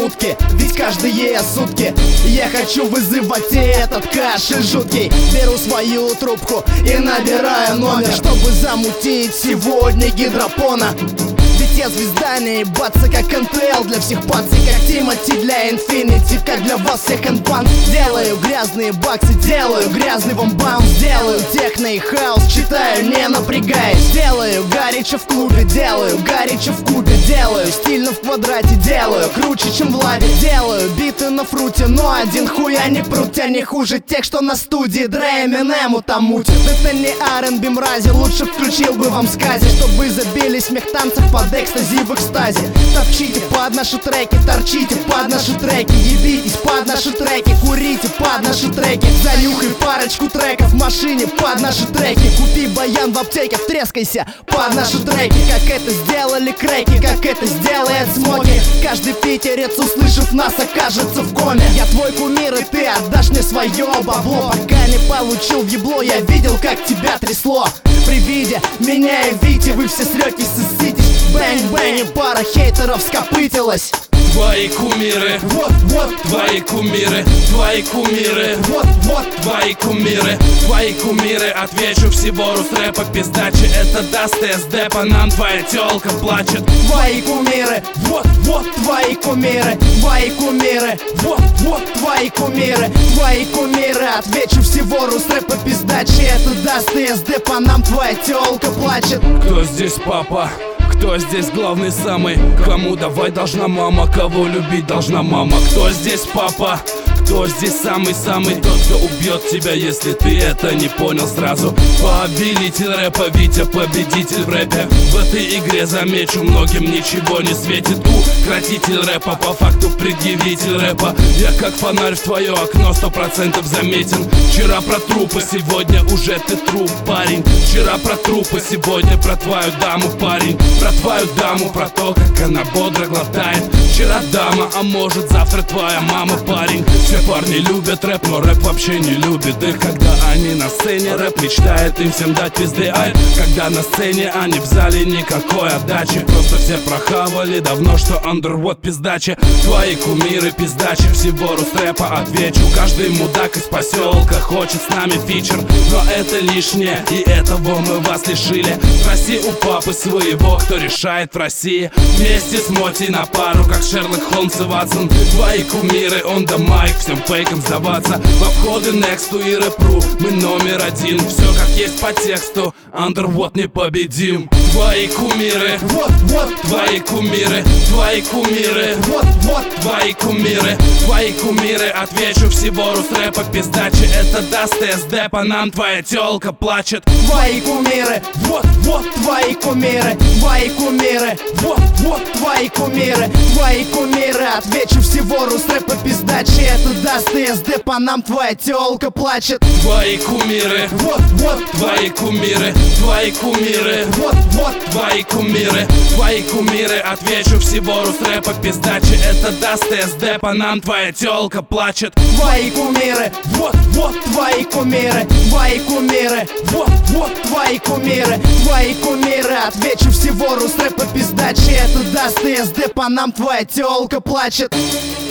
сутки, ведь каждые сутки я хочу вызывать этот кашель жуткий. Беру свою трубку и набираю номер, чтобы замутить сегодня гидропона. Ведь я звезда, не ебаться как НТЛ для всех пацан, как Тимати для Infinity, как для вас всех Энпан. Делаю грязные баксы, делаю грязный вамбаунс, делаю техно и хаус, читаю не напрягаясь. Делаю горячо в клубе, делаю горячо в кубе, делаю стильно в квадрате, делаю круче, чем Влади. Делаю биты на фруте, но один хуя не прут, тебя не хуже тех, что на студии Дре Эминему там мутят. Это не R&B мрази, лучше включил бы вам скази, чтобы вы забили смех танцев под экстази в экстазе. Топчите под наши треки, торчите под наши треки, ебитесь под наши треки, курите под наши треки. Занюхай парочку треков в машине под наши треки. Купи баян в аптеке, втрескайся под наши треки. Как это сделали креки, как это сделает Смоки. Каждый питерец, услышав нас, окажется в коме. Я твой кумир, и ты отдашь мне свое бабло. Пока не получил в ебло, я видел, как тебя трясло. При виде меня и Вити вы все сретесь и ссытесь. Бэнг-бэнг, и пара хейтеров скопытилась. Твои кумиры, вот твои кумиры, твои кумиры, вот твои кумиры, твои кумиры. Отвечу всего рус-рэпа пиздачи. Это даст СД, по нам твоя тёлка плачет. Твои кумиры, вот твои кумиры, твои кумиры, вот твои кумиры, твои кумиры. Отвечу всего рус-рэпа пиздачи. Это даст СД, по нам твоя тёлка плачет. Кто здесь папа? Кто здесь главный самый? Кому давай должна мама? Кого любить должна мама? Кто здесь папа? Кто здесь самый-самый? Тот, кто убьет тебя, если ты это не понял сразу. Повелитель рэпа, Витя, победитель в рэпе. В этой игре, замечу, многим ничего не светит. Укротитель рэпа, по факту предъявитель рэпа. Я как фонарь в твое окно 100% заметен. Вчера про трупы, сегодня уже ты труп, парень. Вчера про трупы, сегодня про твою даму, парень. Про твою даму, про то, как она бодро глотает. Вчера дама, а может завтра твоя мама, парень. Все парни любят рэп, но рэп вообще не любит их. Когда они на сцене, рэп мечтает им всем дать пизды. Ай, когда на сцене, они в зале никакой отдачи. Просто все прохавали давно, что андервуд пиздачи. Твои кумиры пиздачи, всего рус-рэпа отвечу. Каждый мудак из поселка хочет с нами фичер, но это лишнее, и этого мы вас лишили. Спроси у папы своего, кто решает в России. Вместе с Моти на пару, как Шерлок Холмс и Ватсон. Твои кумиры, он да майк, всем фейком сдаваться. В обходы Нексту и рэпру мы номер один. Все как есть по тексту, андервуд непобедим. Твои кумиры, вот твои кумиры, твои кумиры, вот твои кумиры, твои кумиры. Отвечу всего рус-рэпа пиздачи. Это даст СД, по нам твоя тёлка плачет. Твои кумиры, вот твои кумиры, твои кумиры, вот твои кумиры, твои кумиры. Отвечу всего рус-рэпа пиздачи. Это даст СД, по нам твоя тёлка плачет. Твои кумиры, вот твои кумиры, твои кумиры, вот твои кумиры, твои кумиры. Отвечу всего рус-рэпа пиздачи. Это даст СД, по нам твоя тёлка плачет. Твои кумиры, вот твои кумиры, твои кумиры, вот твои кумиры, твои кумиры. Отвечу всего рус-рэпа пиздачи. Это даст СД, по нам твоя тёлка плачет.